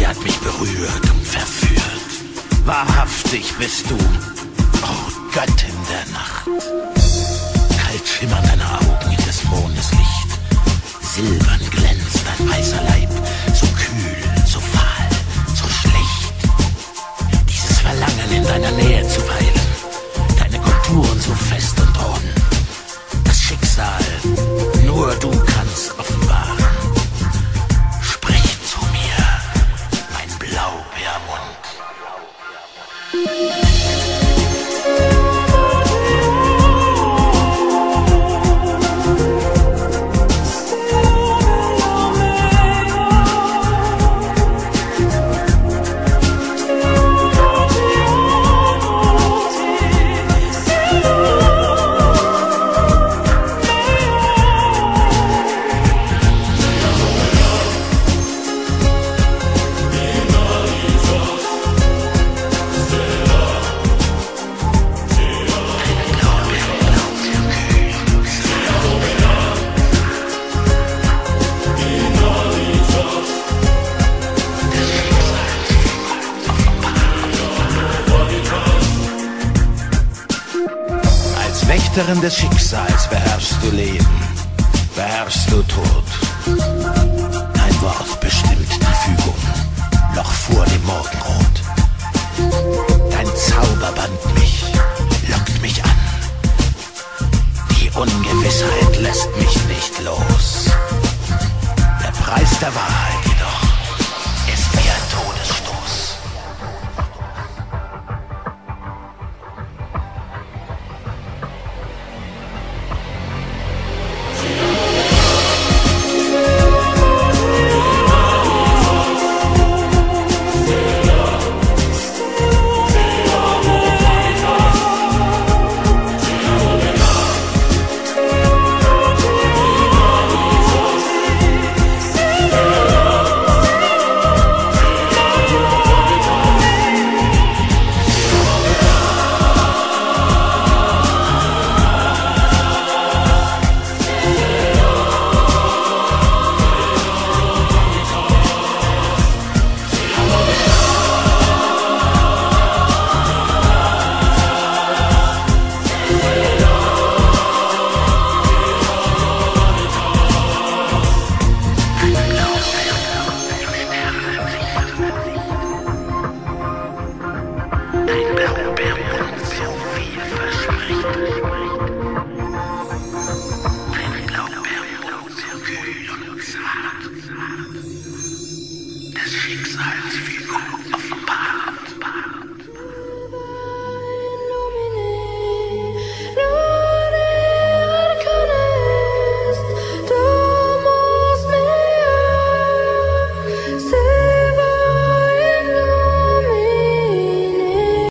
hat mich berührt und verführt. Wahrhaftig bist du, oh Göttin der Nacht. Kalt schimmern deine Augen in des Mondes Licht. Silbern glänzt dein weißer Leib, so kühl, so fahl, so schlecht. Dieses Verlangen in deiner Nähe zu weilen, deine Konturen so fest und rund. Das Schicksal, nur du kannst offenbaren. Sprich zu mir, mein Blaubeermund. Wächterin des Schicksals beherrschst du Leben, beherrschst du Tod. Dein Wort bestimmt die Fügung, noch vor dem Morgenrot. Dein Zauber band mich, lockt mich an. Die Ungewissheit lässt mich nicht los. Der Preis der Wahrheit jedoch ist wie ein Todesstoß. Dein Blaubeermund so viel verspricht. Dein Blaubeermund so kühl und zart. Des Schicksals Fügung offenbar.